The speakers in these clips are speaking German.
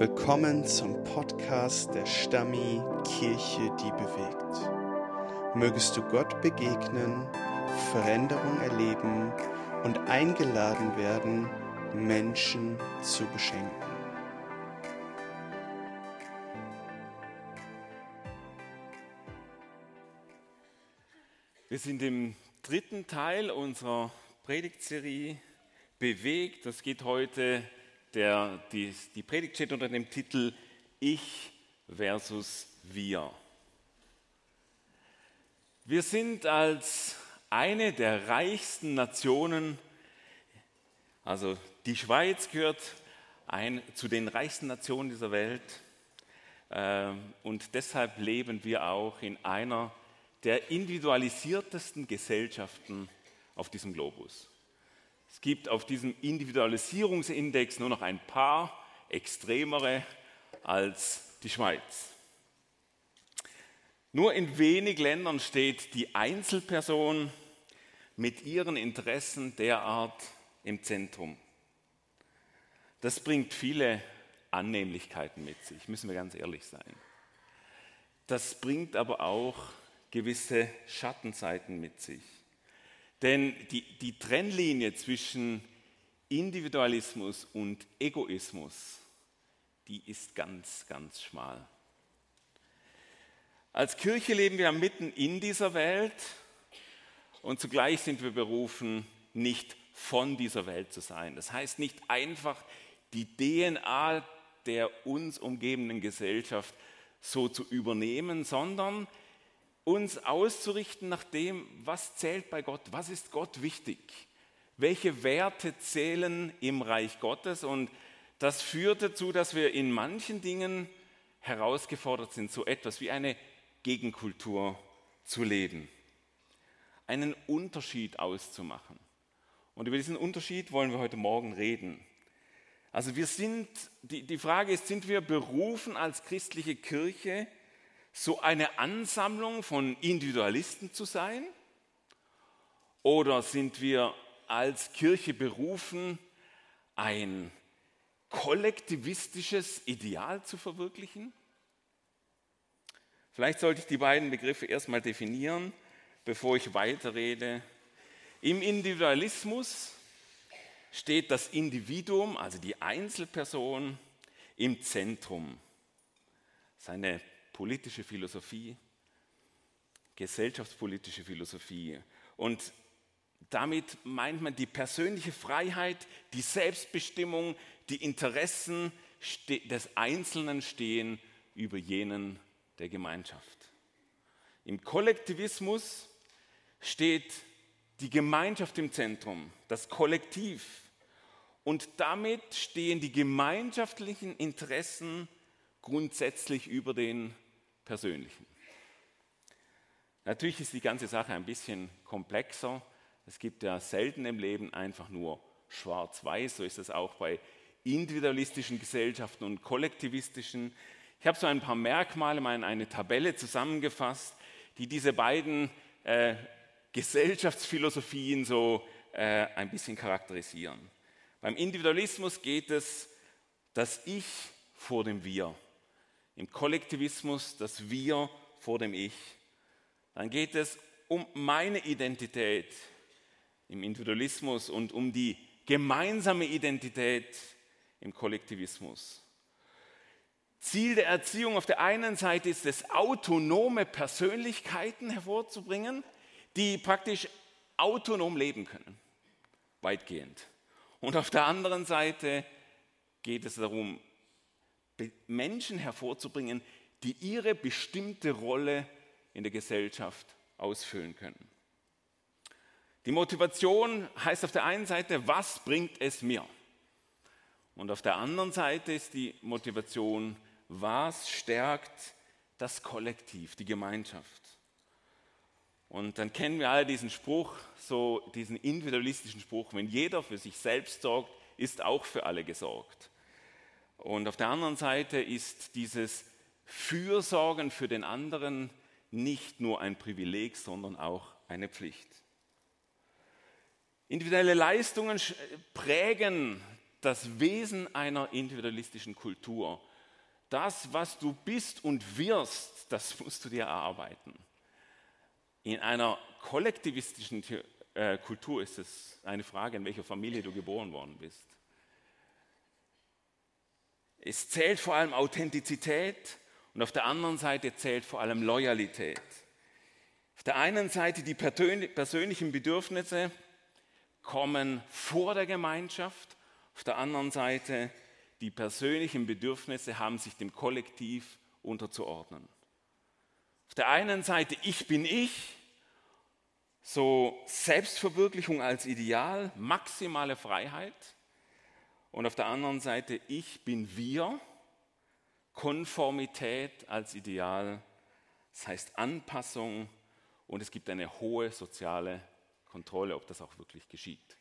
Willkommen zum Podcast der Stammi Kirche, die bewegt. Mögest du Gott begegnen, Veränderung erleben und eingeladen werden, Menschen zu beschenken. Wir sind im dritten Teil unserer Predigtserie bewegt. Das geht heute, die Predigt steht unter dem Titel Ich versus Wir. Wir sind als eine der reichsten Nationen, also die Schweiz gehört zu den reichsten Nationen dieser Welt, und deshalb leben wir auch in einer der individualisiertesten Gesellschaften auf diesem Globus. Es gibt auf diesem Individualisierungsindex nur noch ein paar extremere als die Schweiz. Nur in wenig Ländern steht die Einzelperson mit ihren Interessen derart im Zentrum. Das bringt viele Annehmlichkeiten mit sich, müssen wir ganz ehrlich sein. Das bringt aber auch gewisse Schattenseiten mit sich. Denn die Trennlinie zwischen Individualismus und Egoismus, die ist ganz, ganz schmal. Als Kirche leben wir mitten in dieser Welt und zugleich sind wir berufen, nicht von dieser Welt zu sein. Das heißt nicht einfach die DNA der uns umgebenden Gesellschaft so zu übernehmen, sondern uns auszurichten nach dem, was zählt bei Gott, was ist Gott wichtig, welche Werte zählen im Reich Gottes, und das führt dazu, dass wir in manchen Dingen herausgefordert sind, so etwas wie eine Gegenkultur zu leben, einen Unterschied auszumachen. Und über diesen Unterschied wollen wir heute Morgen reden. Also die Frage ist, sind wir berufen als christliche Kirche, so eine Ansammlung von Individualisten zu sein? Oder sind wir als Kirche berufen, ein kollektivistisches Ideal zu verwirklichen? Vielleicht sollte ich die beiden Begriffe erstmal definieren, bevor ich weiterrede. Im Individualismus steht das Individuum, also die Einzelperson, im Zentrum. Seine politische Philosophie, gesellschaftspolitische Philosophie. Und damit meint man die persönliche Freiheit, die Selbstbestimmung, die Interessen des Einzelnen stehen über jenen der Gemeinschaft. Im Kollektivismus steht die Gemeinschaft im Zentrum, das Kollektiv. Und damit stehen die gemeinschaftlichen Interessen grundsätzlich über den persönlichen. Natürlich ist die ganze Sache ein bisschen komplexer. Es gibt ja selten im Leben einfach nur schwarz-weiß. So ist es auch bei individualistischen Gesellschaften und kollektivistischen. Ich habe so ein paar Merkmale mal in eine Tabelle zusammengefasst, die diese beiden Gesellschaftsphilosophien so ein bisschen charakterisieren. Beim Individualismus geht es das Ich vor dem Wir. Im Kollektivismus das Wir vor dem Ich. Dann geht es um meine Identität im Individualismus und um die gemeinsame Identität im Kollektivismus. Ziel der Erziehung auf der einen Seite ist es, autonome Persönlichkeiten hervorzubringen, die praktisch autonom leben können, weitgehend. Und auf der anderen Seite geht es darum, Menschen hervorzubringen, die ihre bestimmte Rolle in der Gesellschaft ausfüllen können. Die Motivation heißt auf der einen Seite, was bringt es mir? Und auf der anderen Seite ist die Motivation, was stärkt das Kollektiv, die Gemeinschaft? Und dann kennen wir alle diesen Spruch, so diesen individualistischen Spruch, wenn jeder für sich selbst sorgt, ist auch für alle gesorgt. Und auf der anderen Seite ist dieses Fürsorgen für den anderen nicht nur ein Privileg, sondern auch eine Pflicht. Individuelle Leistungen prägen das Wesen einer individualistischen Kultur. das, was du bist und wirst, das musst du dir erarbeiten. In einer kollektivistischen Kultur ist es eine Frage, in welcher Familie du geboren worden bist. Es zählt vor allem Authentizität und auf der anderen Seite zählt vor allem Loyalität. Auf der einen Seite die persönlichen Bedürfnisse kommen vor der Gemeinschaft, auf der anderen Seite die persönlichen Bedürfnisse haben sich dem Kollektiv unterzuordnen. Auf der einen Seite ich bin ich, so Selbstverwirklichung als Ideal, maximale Freiheit. Und auf der anderen Seite ich bin wir, Konformität als Ideal, das heißt Anpassung und es gibt eine hohe soziale Kontrolle, ob das auch wirklich geschieht.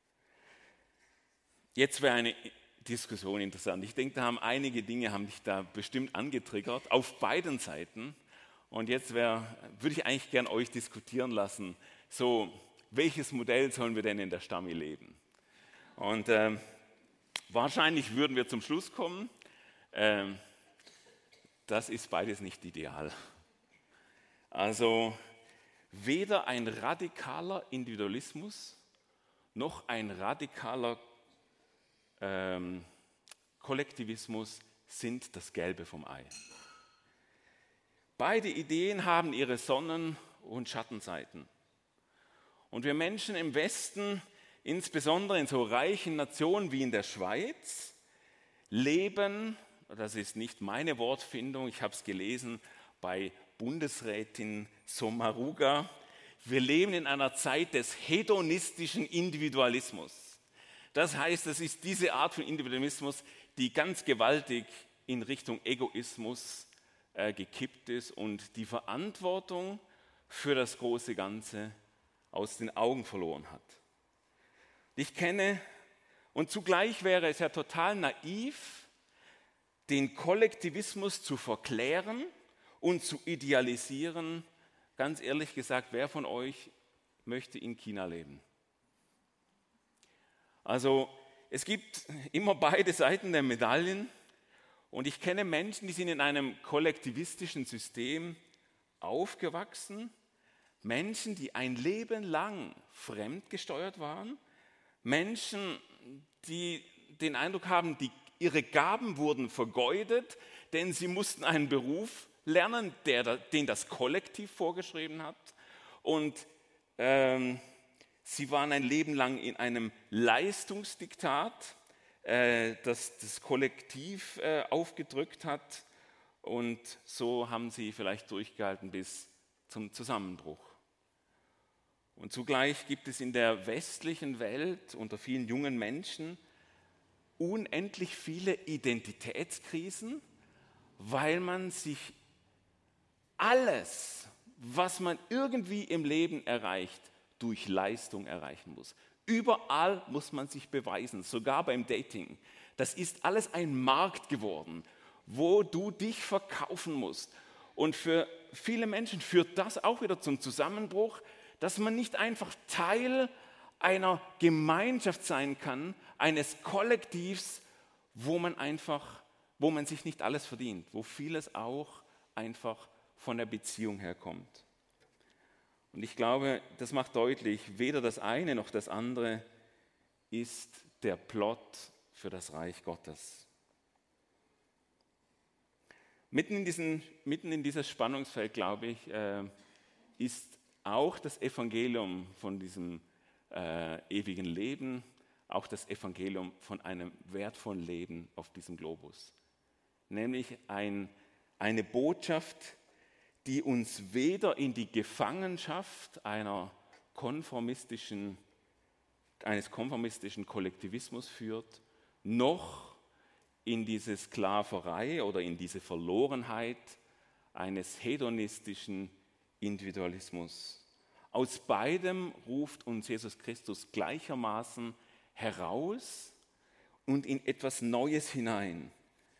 Jetzt wäre eine Diskussion interessant. Ich denke, einige Dinge haben dich da bestimmt angetriggert, auf beiden Seiten. Und jetzt würde ich eigentlich gern euch diskutieren lassen, so, welches Modell sollen wir denn in der Stammi leben? Und wahrscheinlich würden wir zum Schluss kommen, das ist beides nicht ideal. Also weder ein radikaler Individualismus noch ein radikaler Kollektivismus sind das Gelbe vom Ei. Beide Ideen haben ihre Sonnen- und Schattenseiten. Und wir Menschen im Westen, insbesondere in so reichen Nationen wie in der Schweiz, leben, das ist nicht meine Wortfindung, ich habe es gelesen bei Bundesrätin Sommaruga, wir leben in einer Zeit des hedonistischen Individualismus. Das heißt, es ist diese Art von Individualismus, die ganz gewaltig in Richtung Egoismus gekippt ist und die Verantwortung für das große Ganze aus den Augen verloren hat. Ich kenne, und zugleich wäre es ja total naiv, den Kollektivismus zu verklären und zu idealisieren. Ganz ehrlich gesagt, wer von euch möchte in China leben? Also es gibt immer beide Seiten der Medaillen und ich kenne Menschen, die sind in einem kollektivistischen System aufgewachsen, Menschen, die ein Leben lang fremdgesteuert waren, Menschen, die den Eindruck haben, ihre Gaben wurden vergeudet, denn sie mussten einen Beruf lernen, den das Kollektiv vorgeschrieben hat und sie waren ein Leben lang in einem Leistungsdiktat, das Kollektiv aufgedrückt hat und so haben sie vielleicht durchgehalten bis zum Zusammenbruch. Und zugleich gibt es in der westlichen Welt unter vielen jungen Menschen unendlich viele Identitätskrisen, weil man sich alles, was man irgendwie im Leben erreicht, durch Leistung erreichen muss. Überall muss man sich beweisen, sogar beim Dating. Das ist alles ein Markt geworden, wo du dich verkaufen musst. Und für viele Menschen führt das auch wieder zum Zusammenbruch, dass man nicht einfach Teil einer Gemeinschaft sein kann, eines Kollektivs, wo man sich nicht alles verdient, wo vieles auch einfach von der Beziehung herkommt. Und ich glaube, das macht deutlich, weder das eine noch das andere ist der Plot für das Reich Gottes. Mitten in dieses Spannungsfeld, glaube ich, ist auch das Evangelium von diesem ewigen Leben, auch das Evangelium von einem wertvollen Leben auf diesem Globus. Nämlich eine Botschaft, die uns weder in die Gefangenschaft eines konformistischen Kollektivismus führt, noch in diese Sklaverei oder in diese Verlorenheit eines hedonistischen Individualismus. Aus beidem ruft uns Jesus Christus gleichermaßen heraus und in etwas Neues hinein.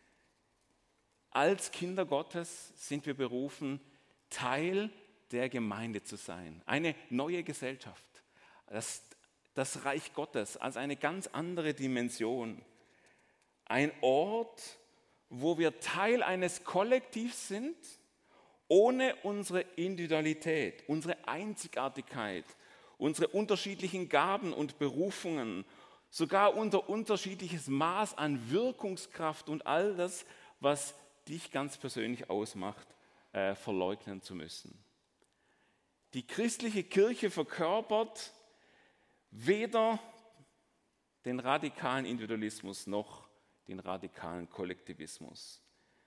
Als Kinder Gottes sind wir berufen, Teil der Gemeinde zu sein. Eine neue Gesellschaft. Das Reich Gottes als eine ganz andere Dimension. Ein Ort, wo wir Teil eines Kollektivs sind, ohne unsere Individualität, unsere Einzigartigkeit, unsere unterschiedlichen Gaben und Berufungen, sogar unser unterschiedliches Maß an Wirkungskraft und all das, was dich ganz persönlich ausmacht, verleugnen zu müssen. Die christliche Kirche verkörpert weder den radikalen Individualismus noch den radikalen Kollektivismus,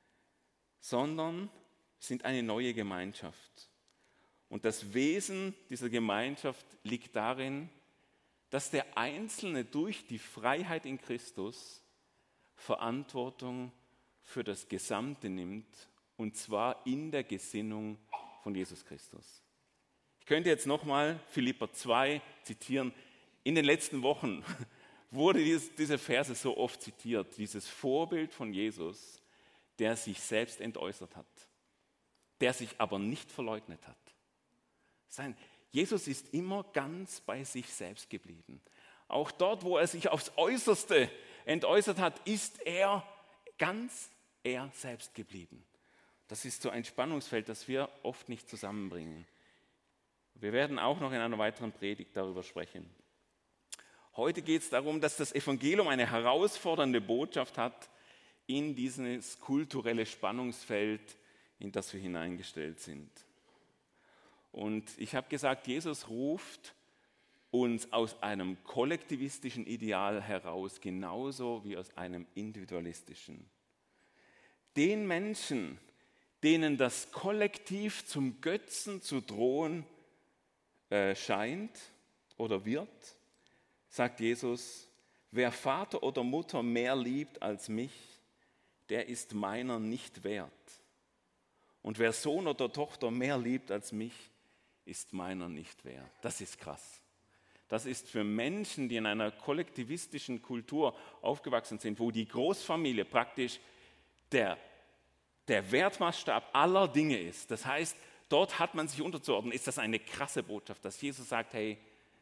sondern sind eine neue Gemeinschaft. Und das Wesen dieser Gemeinschaft liegt darin, dass der Einzelne durch die Freiheit in Christus Verantwortung für das Gesamte nimmt, und zwar in der Gesinnung von Jesus Christus. Ich könnte jetzt nochmal Philipper 2 zitieren. In den letzten Wochen wurde diese Verse so oft zitiert, dieses Vorbild von Jesus, der sich selbst entäußert hat, der sich aber nicht verleugnet hat. Jesus ist immer ganz bei sich selbst geblieben. Auch dort, wo er sich aufs Äußerste entäußert hat, ist er ganz er selbst geblieben. Das ist so ein Spannungsfeld, das wir oft nicht zusammenbringen. Wir werden auch noch in einer weiteren Predigt darüber sprechen. Heute geht es darum, dass das Evangelium eine herausfordernde Botschaft hat in dieses kulturelle Spannungsfeld, in das wir hineingestellt sind. Und ich habe gesagt, Jesus ruft uns aus einem kollektivistischen Ideal heraus, genauso wie aus einem individualistischen. Den Menschen, denen das Kollektiv zum Götzen zu drohen scheint oder wird, sagt Jesus, wer Vater oder Mutter mehr liebt als mich, der ist meiner nicht wert. Und wer Sohn oder Tochter mehr liebt als mich, ist meiner nicht wert. Das ist krass. Das ist für Menschen, die in einer kollektivistischen Kultur aufgewachsen sind, wo die Großfamilie praktisch der Wertmaßstab aller Dinge ist. Das heißt, dort hat man sich unterzuordnen. Ist das eine krasse Botschaft, dass Jesus sagt, hey,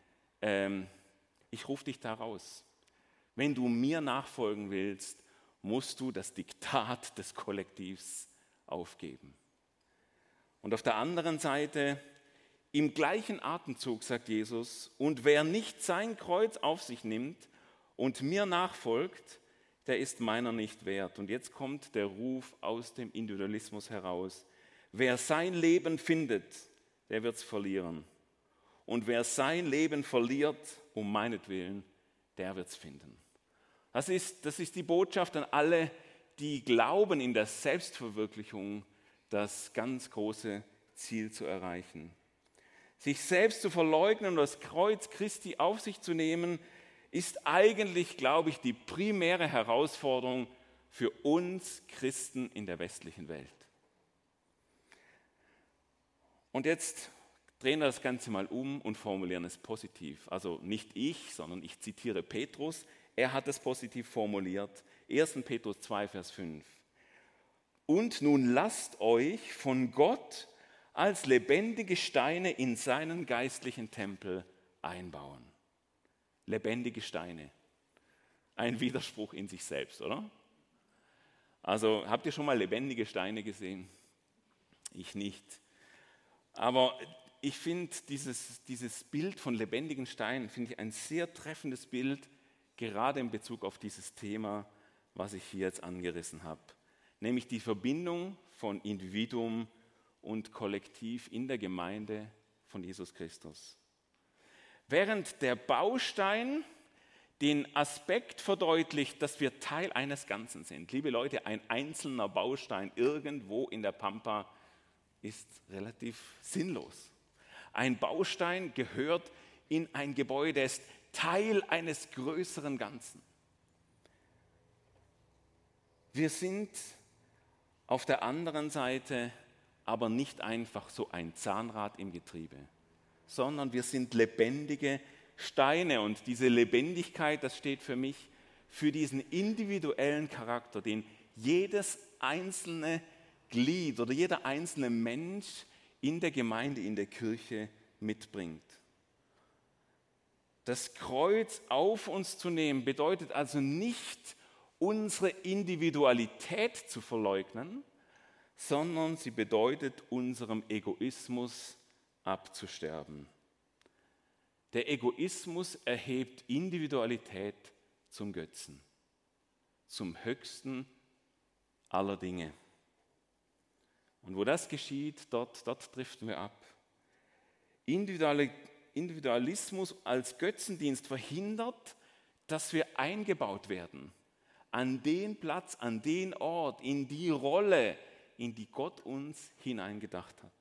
ich rufe dich da raus. Wenn du mir nachfolgen willst, musst du das Diktat des Kollektivs aufgeben. Und auf der anderen Seite, im gleichen Atemzug sagt Jesus, und wer nicht sein Kreuz auf sich nimmt und mir nachfolgt, der ist meiner nicht wert. Und jetzt kommt der Ruf aus dem Individualismus heraus. Wer sein Leben findet, der wird es verlieren. Und wer sein Leben verliert, um meinetwillen, der wird es finden. Das ist die Botschaft an alle, die glauben, in der Selbstverwirklichung das ganz große Ziel zu erreichen. Sich selbst zu verleugnen und das Kreuz Christi auf sich zu nehmen, ist eigentlich, glaube ich, die primäre Herausforderung für uns Christen in der westlichen Welt. Und jetzt drehen wir das Ganze mal um und formulieren es positiv. Also nicht ich, sondern ich zitiere Petrus. Er hat es positiv formuliert. 1. Petrus 2, Vers 5. Und nun lasst euch von Gott als lebendige Steine in seinen geistlichen Tempel einbauen. Lebendige Steine. Ein Widerspruch in sich selbst, oder? Also habt ihr schon mal lebendige Steine gesehen? Ich nicht. Aber ich finde dieses Bild von lebendigen Steinen, finde ich ein sehr treffendes Bild, gerade in Bezug auf dieses Thema, was ich hier jetzt angerissen habe. Nämlich die Verbindung von Individuum und Kollektiv in der Gemeinde von Jesus Christus. Während der Baustein den Aspekt verdeutlicht, dass wir Teil eines Ganzen sind. Liebe Leute, ein einzelner Baustein irgendwo in der Pampa ist relativ sinnlos. Ein Baustein gehört in ein Gebäude, ist Teil eines größeren Ganzen. Wir sind auf der anderen Seite aber nicht einfach so ein Zahnrad im Getriebe, sondern wir sind lebendige Steine. Und diese Lebendigkeit, das steht für mich für diesen individuellen Charakter, den jedes einzelne Glied oder jeder einzelne Mensch in der Gemeinde, in der Kirche mitbringt. Das Kreuz auf uns zu nehmen bedeutet also nicht, unsere Individualität zu verleugnen, sondern sie bedeutet, unserem Egoismus abzusterben. Der Egoismus erhebt Individualität zum Götzen, zum höchsten aller Dinge. Und wo das geschieht, dort driften wir ab. Individualismus als Götzendienst verhindert, dass wir eingebaut werden an den Platz, an den Ort, in die Rolle, in die Gott uns hineingedacht hat.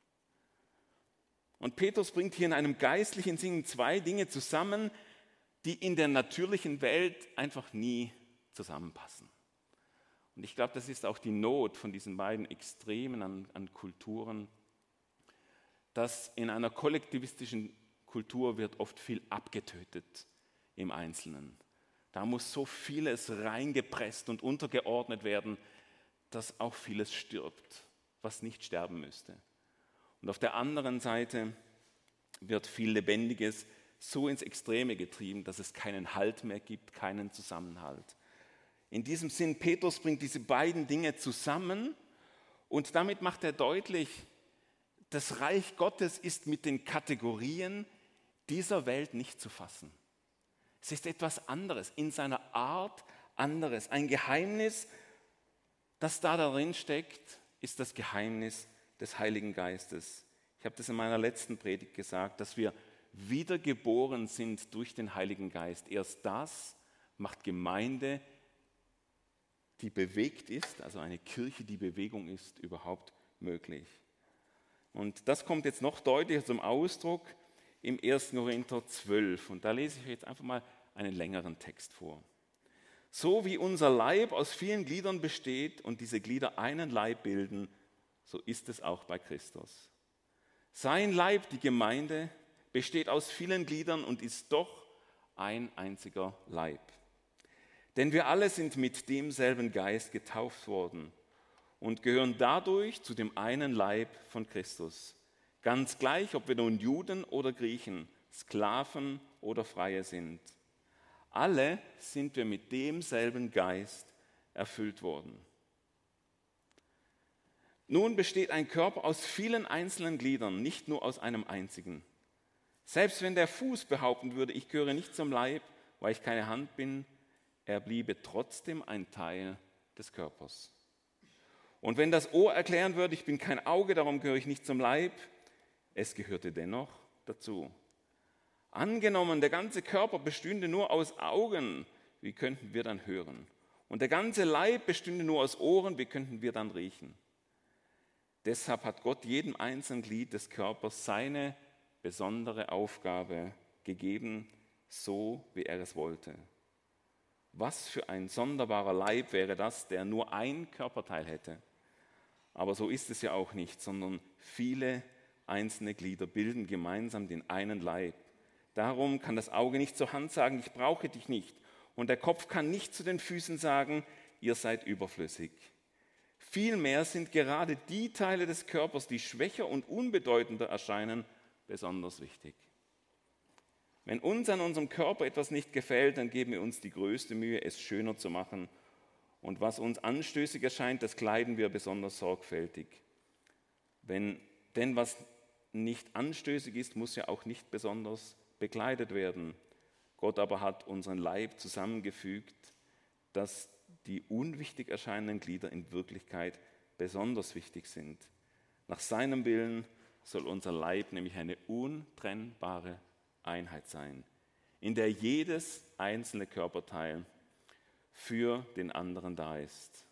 Und Petrus bringt hier in einem geistlichen Singen zwei Dinge zusammen, die in der natürlichen Welt einfach nie zusammenpassen. Und ich glaube, das ist auch die Not von diesen beiden Extremen an Kulturen, dass in einer kollektivistischen Kultur wird oft viel abgetötet im Einzelnen. Da muss so vieles reingepresst und untergeordnet werden, dass auch vieles stirbt, was nicht sterben müsste. Und auf der anderen Seite wird viel Lebendiges so ins Extreme getrieben, dass es keinen Halt mehr gibt, keinen Zusammenhalt. In diesem Sinn, Petrus bringt diese beiden Dinge zusammen und damit macht er deutlich, das Reich Gottes ist mit den Kategorien dieser Welt nicht zu fassen. Es ist etwas anderes, in seiner Art anderes. Ein Geheimnis, das da darin steckt, ist das Geheimnis des Heiligen Geistes. Ich habe das in meiner letzten Predigt gesagt, dass wir wiedergeboren sind durch den Heiligen Geist. Erst das macht Gemeinde, die bewegt ist, also eine Kirche, die Bewegung ist, überhaupt möglich. Und das kommt jetzt noch deutlicher zum Ausdruck im 1. Korinther 12. Und da lese ich jetzt einfach mal einen längeren Text vor. So wie unser Leib aus vielen Gliedern besteht und diese Glieder einen Leib bilden, so ist es auch bei Christus. Sein Leib, die Gemeinde, besteht aus vielen Gliedern und ist doch ein einziger Leib. Denn wir alle sind mit demselben Geist getauft worden und gehören dadurch zu dem einen Leib von Christus. Ganz gleich, ob wir nun Juden oder Griechen, Sklaven oder Freie sind. Alle sind wir mit demselben Geist erfüllt worden. Nun besteht ein Körper aus vielen einzelnen Gliedern, nicht nur aus einem einzigen. Selbst wenn der Fuß behaupten würde, ich gehöre nicht zum Leib, weil ich keine Hand bin, er bliebe trotzdem ein Teil des Körpers. Und wenn das Ohr erklären würde, ich bin kein Auge, darum gehöre ich nicht zum Leib, es gehörte dennoch dazu. Angenommen, der ganze Körper bestünde nur aus Augen, wie könnten wir dann hören? Und der ganze Leib bestünde nur aus Ohren, wie könnten wir dann riechen? Deshalb hat Gott jedem einzelnen Glied des Körpers seine besondere Aufgabe gegeben, so wie er es wollte. Was für ein sonderbarer Leib wäre das, der nur ein Körperteil hätte. Aber so ist es ja auch nicht, sondern viele einzelne Glieder bilden gemeinsam den einen Leib. Darum kann das Auge nicht zur Hand sagen, ich brauche dich nicht. Und der Kopf kann nicht zu den Füßen sagen, ihr seid überflüssig. Vielmehr sind gerade die Teile des Körpers, die schwächer und unbedeutender erscheinen, besonders wichtig. Wenn uns an unserem Körper etwas nicht gefällt, dann geben wir uns die größte Mühe, es schöner zu machen. Und was uns anstößig erscheint, das kleiden wir besonders sorgfältig. Denn was nicht anstößig ist, muss ja auch nicht besonders bekleidet werden. Gott aber hat unseren Leib zusammengefügt, dass die unwichtig erscheinenden Glieder in Wirklichkeit besonders wichtig sind. Nach seinem Willen soll unser Leib nämlich eine untrennbare Einheit sein, in der jedes einzelne Körperteil für den anderen da ist.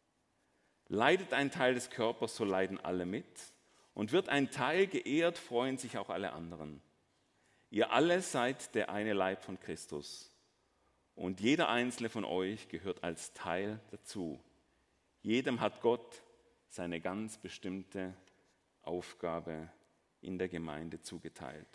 Leidet ein Teil des Körpers, so leiden alle mit. Und wird ein Teil geehrt, freuen sich auch alle anderen. Ihr alle seid der eine Leib von Christus. Und jeder einzelne von euch gehört als Teil dazu. Jedem hat Gott seine ganz bestimmte Aufgabe in der Gemeinde zugeteilt.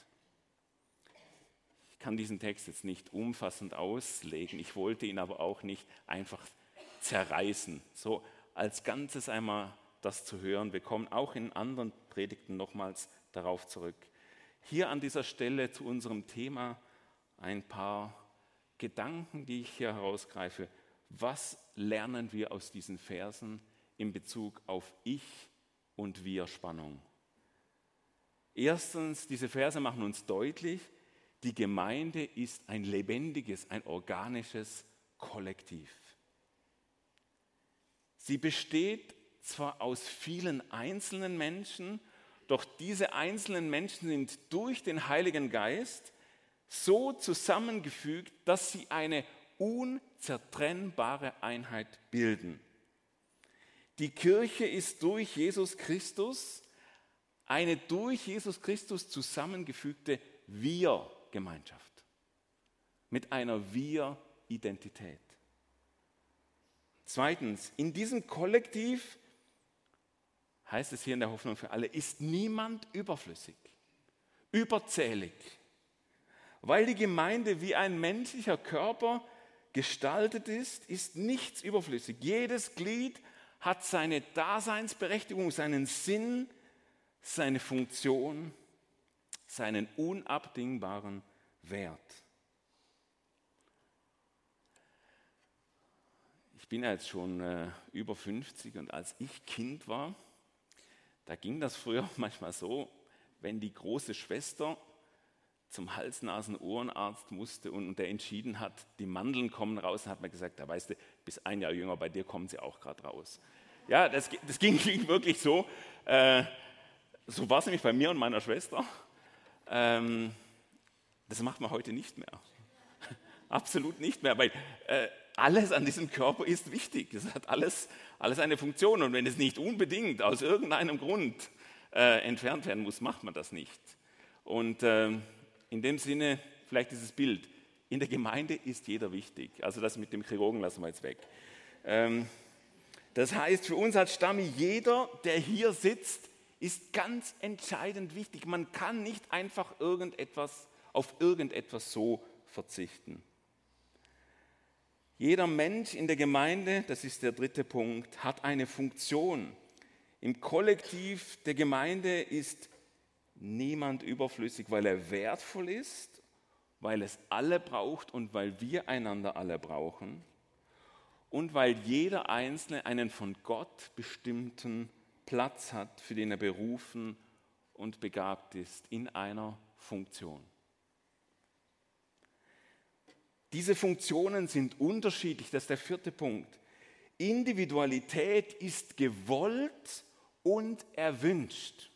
Ich kann diesen Text jetzt nicht umfassend auslegen. Ich wollte ihn aber auch nicht einfach zerreißen. So als Ganzes einmal das zu hören. Wir kommen auch in anderen Predigten nochmals darauf zurück. Hier an dieser Stelle zu unserem Thema ein paar Gedanken, die ich hier herausgreife. Was lernen wir aus diesen Versen in Bezug auf Ich und Wir-Spannung? Erstens, diese Verse machen uns deutlich, die Gemeinde ist ein lebendiges, ein organisches Kollektiv. Sie besteht zwar aus vielen einzelnen Menschen, doch diese einzelnen Menschen sind durch den Heiligen Geist so zusammengefügt, dass sie eine unzertrennbare Einheit bilden. Die Kirche ist durch Jesus Christus eine durch Jesus Christus zusammengefügte Wir-Gemeinschaft mit einer Wir-Identität. Zweitens, in diesem Kollektiv, heißt es hier in der Hoffnung für alle, ist niemand überflüssig, überzählig, weil die Gemeinde wie ein menschlicher Körper gestaltet ist nichts überflüssig. Jedes Glied hat seine Daseinsberechtigung, seinen Sinn, seine Funktion, seinen unabdingbaren Wert. Ich bin ja jetzt schon über 50 und als ich Kind war, da ging das früher manchmal so, wenn die große Schwester zum Hals-Nasen-Ohrenarzt musste und der entschieden hat, die Mandeln kommen raus, dann hat man gesagt, da weißt du, bis ein Jahr jünger, bei dir kommen sie auch gerade raus. Ja, das ging wirklich so. So war es nämlich bei mir und meiner Schwester. Das macht man heute nicht mehr. Absolut nicht mehr, weil alles an diesem Körper ist wichtig. Es hat alles eine Funktion und wenn es nicht unbedingt aus irgendeinem Grund entfernt werden muss, macht man das nicht. Und in dem Sinne, vielleicht dieses Bild, in der Gemeinde ist jeder wichtig. Also das mit dem Chirurgen lassen wir jetzt weg. Das heißt, für uns als Stammi, jeder, der hier sitzt, ist ganz entscheidend wichtig. Man kann nicht einfach auf irgendetwas so verzichten. Jeder Mensch in der Gemeinde, das ist der dritte Punkt, hat eine Funktion. Im Kollektiv der Gemeinde ist niemand überflüssig, weil er wertvoll ist, weil es alle braucht und weil wir einander alle brauchen und weil jeder Einzelne einen von Gott bestimmten Platz hat, für den er berufen und begabt ist in einer Funktion. Diese Funktionen sind unterschiedlich, das ist der vierte Punkt. Individualität ist gewollt und erwünscht.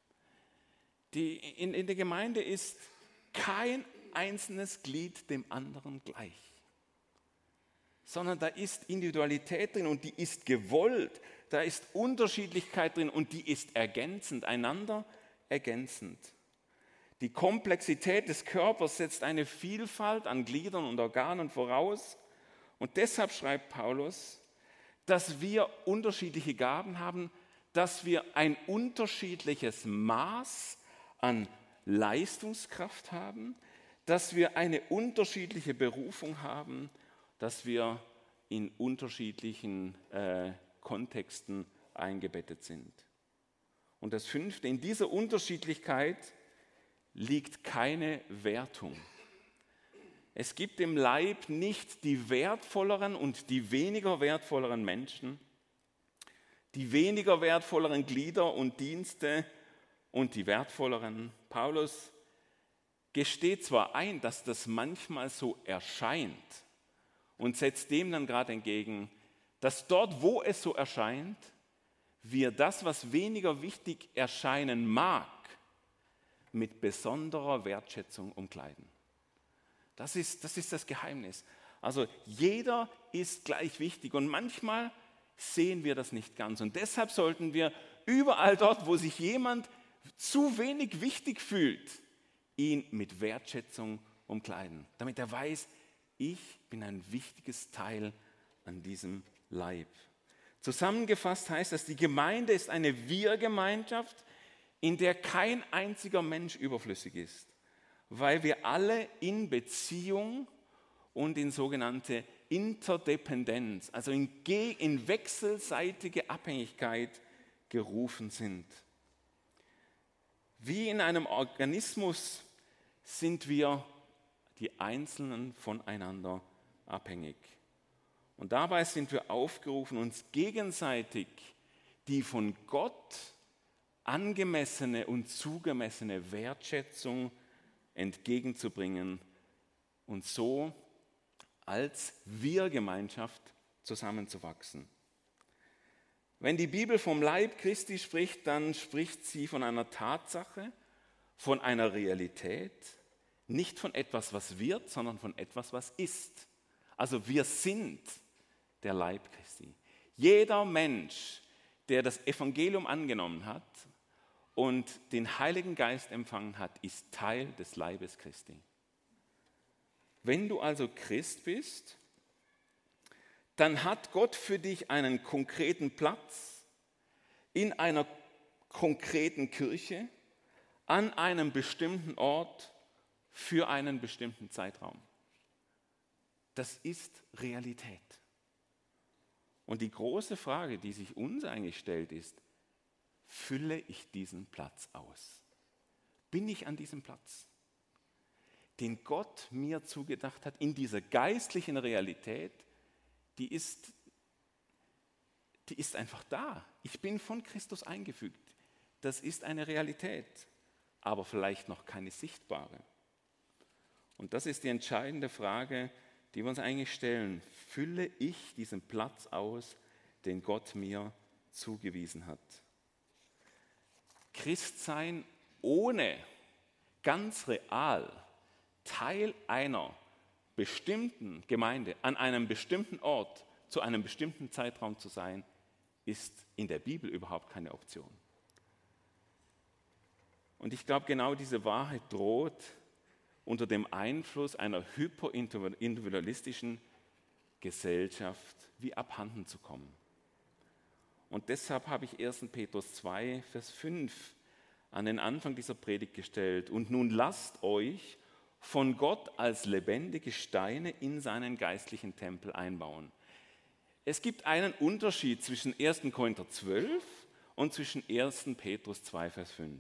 In der Gemeinde ist kein einzelnes Glied dem anderen gleich, sondern da ist Individualität drin und die ist gewollt. Da ist Unterschiedlichkeit drin und die ist ergänzend, einander ergänzend. Die Komplexität des Körpers setzt eine Vielfalt an Gliedern und Organen voraus. Und deshalb schreibt Paulus, dass wir unterschiedliche Gaben haben, dass wir ein unterschiedliches Maß an Leistungskraft haben, dass wir eine unterschiedliche Berufung haben, dass wir in unterschiedlichen Kontexten eingebettet sind. Und das fünfte, in dieser Unterschiedlichkeit liegt keine Wertung. Es gibt im Leib nicht die wertvolleren und die weniger wertvolleren Menschen, die weniger wertvolleren Glieder und Dienste und die wertvolleren. Paulus gesteht zwar ein, dass das manchmal so erscheint und setzt dem dann gerade entgegen, dass dort, wo es so erscheint, wir das, was weniger wichtig erscheinen mag, mit besonderer Wertschätzung umkleiden. Das ist das Geheimnis. Also jeder ist gleich wichtig und manchmal sehen wir das nicht ganz. Und deshalb sollten wir überall dort, wo sich jemand zu wenig wichtig fühlt, ihn mit Wertschätzung umkleiden, damit er weiß, ich bin ein wichtiges Teil an diesem Leib. Zusammengefasst heißt das, die Gemeinde ist eine Wir-Gemeinschaft, in der kein einziger Mensch überflüssig ist, weil wir alle in Beziehung und in sogenannte Interdependenz, also in wechselseitige Abhängigkeit gerufen sind. Wie in einem Organismus sind wir die Einzelnen voneinander abhängig. Und dabei sind wir aufgerufen, uns gegenseitig die von Gott angemessene und zugemessene Wertschätzung entgegenzubringen und so als Wir-Gemeinschaft zusammenzuwachsen. Wenn die Bibel vom Leib Christi spricht, dann spricht sie von einer Tatsache, von einer Realität, nicht von etwas, was wird, sondern von etwas, was ist. Also wir sind der Leib Christi. Jeder Mensch, der das Evangelium angenommen hat und den Heiligen Geist empfangen hat, ist Teil des Leibes Christi. Wenn du also Christ bist, dann hat Gott für dich einen konkreten Platz in einer konkreten Kirche, an einem bestimmten Ort, für einen bestimmten Zeitraum. Das ist Realität. Und die große Frage, die sich uns eigentlich stellt, ist, fülle ich diesen Platz aus? Bin ich an diesem Platz, den Gott mir zugedacht hat, in dieser geistlichen Realität, die ist einfach da. Ich bin von Christus eingefügt. Das ist eine Realität, aber vielleicht noch keine sichtbare. Und das ist die entscheidende Frage, die wir uns eigentlich stellen. Fülle ich diesen Platz aus, den Gott mir zugewiesen hat? Christsein ohne ganz real Teil einer bestimmten Gemeinde, an einem bestimmten Ort, zu einem bestimmten Zeitraum zu sein, ist in der Bibel überhaupt keine Option. Und ich glaube, genau diese Wahrheit droht unter dem Einfluss einer hyperindividualistischen Gesellschaft wie abhanden zu kommen. Und deshalb habe ich 1. Petrus 2, Vers 5 an den Anfang dieser Predigt gestellt. Und nun lasst euch von Gott als lebendige Steine in seinen geistlichen Tempel einbauen. Es gibt einen Unterschied zwischen 1. Korinther 12 und zwischen 1. Petrus 2, Vers 5.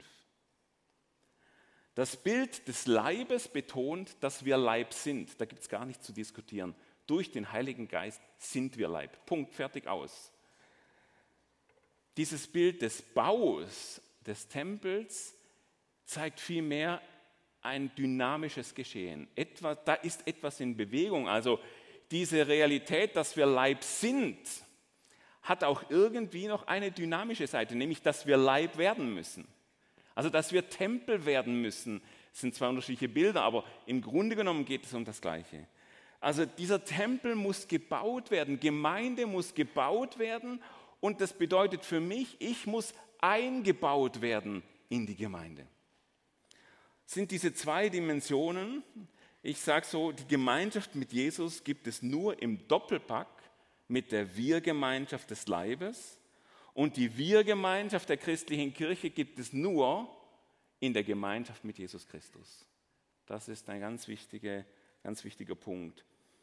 Das Bild des Leibes betont, dass wir Leib sind. Da gibt es gar nichts zu diskutieren. Durch den Heiligen Geist sind wir Leib. Punkt, fertig, aus. Dieses Bild des Baus des Tempels zeigt vielmehr ein dynamisches Geschehen. Da ist etwas in Bewegung. Also diese Realität, dass wir Leib sind, hat auch irgendwie noch eine dynamische Seite, nämlich dass wir Leib werden müssen. Also dass wir Tempel werden müssen. Das sind zwei unterschiedliche Bilder, aber im Grunde genommen geht es um das Gleiche. Also dieser Tempel muss gebaut werden, Gemeinde muss gebaut werden und das bedeutet für mich, ich muss eingebaut werden in die Gemeinde. Es sind diese zwei Dimensionen. Ich sage so, die Gemeinschaft mit Jesus gibt es nur im Doppelpack mit der Wir-Gemeinschaft des Leibes. Und die Wir-Gemeinschaft der christlichen Kirche gibt es nur in der Gemeinschaft mit Jesus Christus. Das ist ein ganz wichtiger Punkt.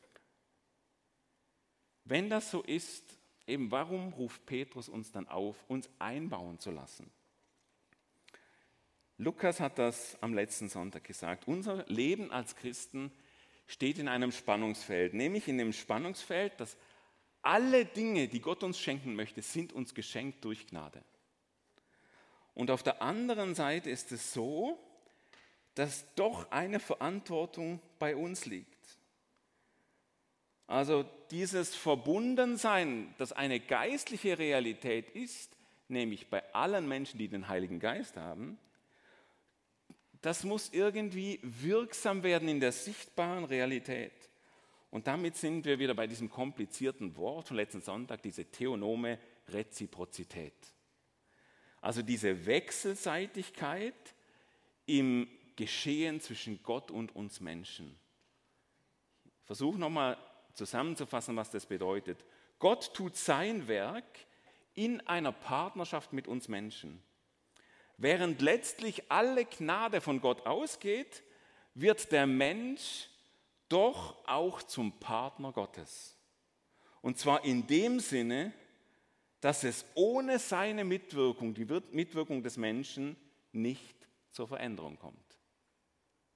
Wenn das so ist, eben warum ruft Petrus uns dann auf, uns einbauen zu lassen? Lukas hat das am letzten Sonntag gesagt. Unser Leben als Christen steht in einem Spannungsfeld, nämlich in dem Spannungsfeld, dass alle Dinge, die Gott uns schenken möchte, sind uns geschenkt durch Gnade. Und auf der anderen Seite ist es so, dass doch eine Verantwortung bei uns liegt. Also dieses Verbundensein, das eine geistliche Realität ist, nämlich bei allen Menschen, die den Heiligen Geist haben, das muss irgendwie wirksam werden in der sichtbaren Realität. Und damit sind wir wieder bei diesem komplizierten Wort von letzten Sonntag, diese theonome Reziprozität. Also diese Wechselseitigkeit im Geschehen zwischen Gott und uns Menschen. Ich versuche nochmal zusammenzufassen, was das bedeutet. Gott tut sein Werk in einer Partnerschaft mit uns Menschen. Während letztlich alle Gnade von Gott ausgeht, wird der Mensch doch auch zum Partner Gottes. Und zwar in dem Sinne, dass es ohne seine Mitwirkung, die Mitwirkung des Menschen, nicht zur Veränderung kommt.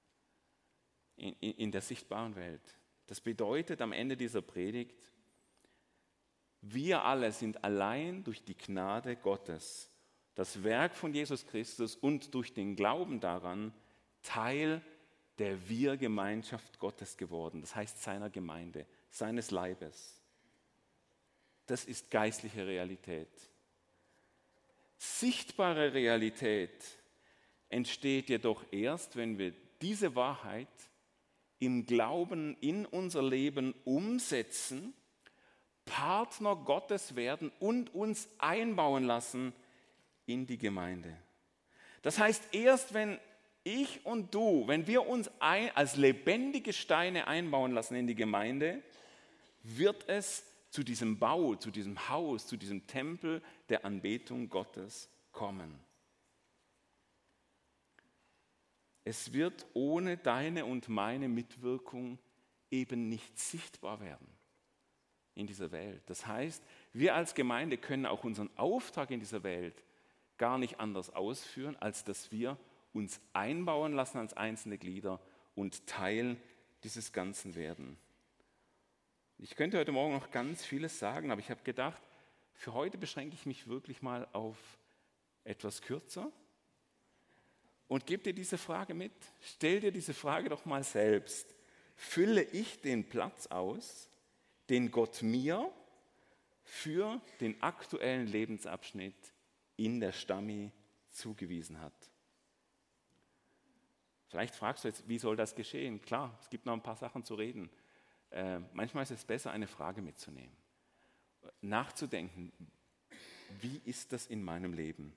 In der sichtbaren Welt. Das bedeutet am Ende dieser Predigt, wir alle sind allein durch die Gnade Gottes, das Werk von Jesus Christus und durch den Glauben daran Teil der Wir-Gemeinschaft Gottes geworden. Das heißt seiner Gemeinde, seines Leibes. Das ist geistliche Realität. Sichtbare Realität entsteht jedoch erst, wenn wir diese Wahrheit im Glauben in unser Leben umsetzen, Partner Gottes werden und uns einbauen lassen in die Gemeinde. Das heißt, erst wenn ich und du, wenn wir uns als lebendige Steine einbauen lassen in die Gemeinde, wird es zu diesem Bau, zu diesem Haus, zu diesem Tempel der Anbetung Gottes kommen. Es wird ohne deine und meine Mitwirkung eben nicht sichtbar werden in dieser Welt. Das heißt, wir als Gemeinde können auch unseren Auftrag in dieser Welt gar nicht anders ausführen, als dass wir uns einbauen lassen als einzelne Glieder und Teil dieses Ganzen werden. Ich könnte heute Morgen noch ganz vieles sagen, aber ich habe gedacht, für heute beschränke ich mich wirklich mal auf etwas kürzer und gebe dir diese Frage mit. Stell dir diese Frage doch mal selbst. Fülle ich den Platz aus, den Gott mir für den aktuellen Lebensabschnitt in der Stammi zugewiesen hat? Vielleicht fragst du jetzt, wie soll das geschehen? Klar, es gibt noch ein paar Sachen zu reden. Manchmal ist es besser, eine Frage mitzunehmen, nachzudenken, wie ist das in meinem Leben?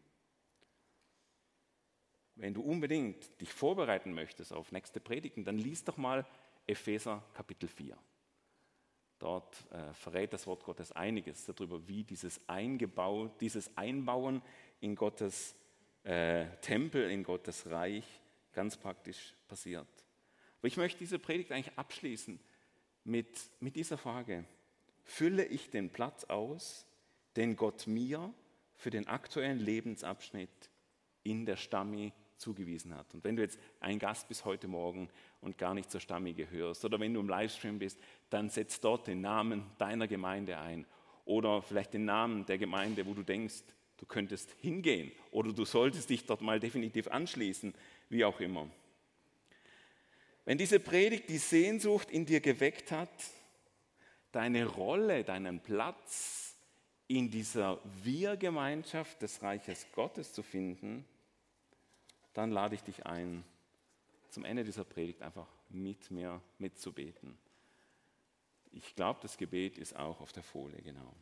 Wenn du unbedingt dich vorbereiten möchtest auf nächste Predigten, dann lies doch mal Epheser Kapitel 4. Dort verrät das Wort Gottes einiges darüber, wie dieses Einbauen in Gottes Tempel, in Gottes Reich ganz praktisch passiert. Aber ich möchte diese Predigt eigentlich abschließen mit dieser Frage: Fülle ich den Platz aus, den Gott mir für den aktuellen Lebensabschnitt in der Stammi zugewiesen hat? Und wenn du jetzt ein Gast bist heute Morgen und gar nicht zur Stammi gehörst, oder wenn du im Livestream bist, dann setz dort den Namen deiner Gemeinde ein oder vielleicht den Namen der Gemeinde, wo du denkst, du könntest hingehen oder du solltest dich dort mal definitiv anschließen, wie auch immer. Wenn diese Predigt die Sehnsucht in dir geweckt hat, deine Rolle, deinen Platz in dieser Wir-Gemeinschaft des Reiches Gottes zu finden, dann lade ich dich ein, zum Ende dieser Predigt einfach mit mir mitzubeten. Ich glaube, das Gebet ist auch auf der Folie, genau.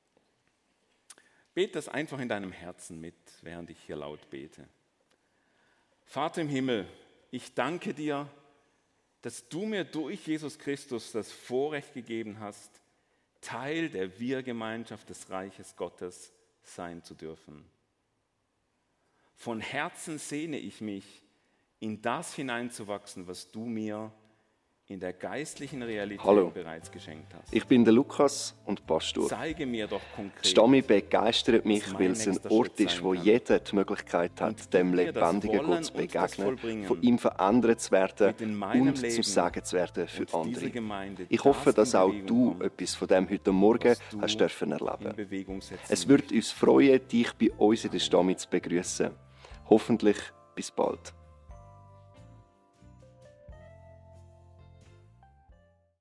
Bete das einfach in deinem Herzen mit, während ich hier laut bete. Vater im Himmel, ich danke dir, dass du mir durch Jesus Christus das Vorrecht gegeben hast, Teil der Wir-Gemeinschaft des Reiches Gottes sein zu dürfen. Von Herzen sehne ich mich, in das hineinzuwachsen, was du mir in der geistlichen Realität bereits geschenkt hast. Ich bin der Lukas und Pastor. Zeige mir doch konkret, Die Stammi begeistert mich, weil es ein Ort ist, wo jeder die Möglichkeit hat, dem lebendigen Gott zu begegnen, von ihm verändert zu werden und zum Segen zu werden für andere. Ich hoffe, dass auch du etwas von dem heute Morgen hast dürfen erleben. Es würde uns freuen, dich bei uns in der Stammi zu begrüßen. Hoffentlich bis bald.